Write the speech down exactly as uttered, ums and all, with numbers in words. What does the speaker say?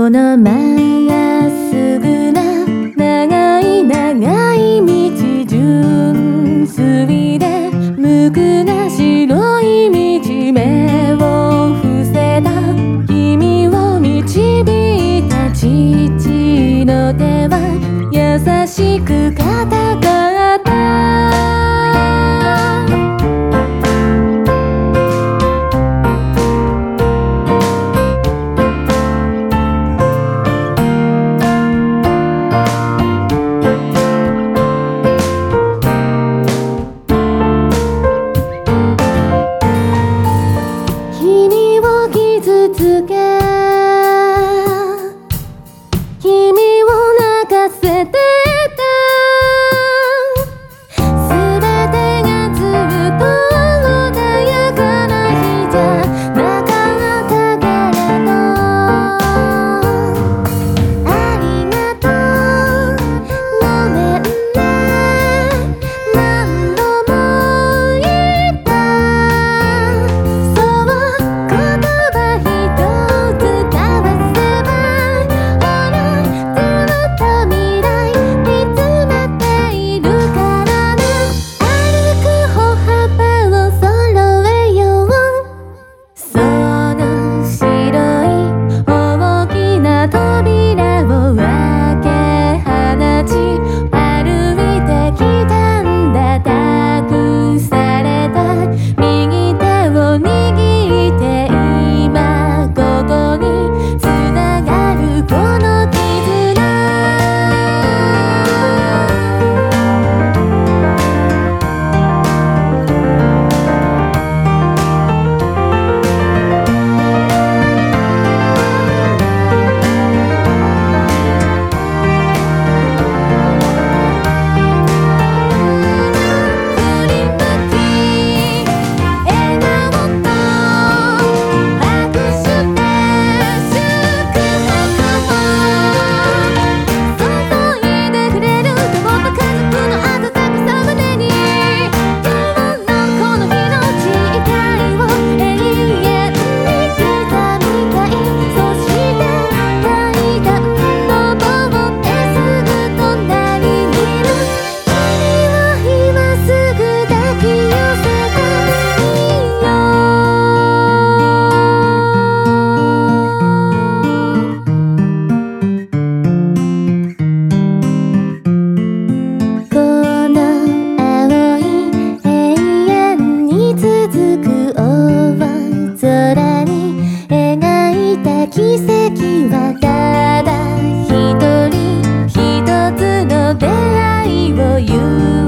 このまっすぐな長い長い道純粋で無垢な白い道目を伏せた君を導いた父の手は優しく固かった。傷つけ君を泣かせてた全てがずっと穏やかな日じゃなかったけれどありがとうごめんね何度も言ったそう言葉奇跡はただ一人一つの出会いを言う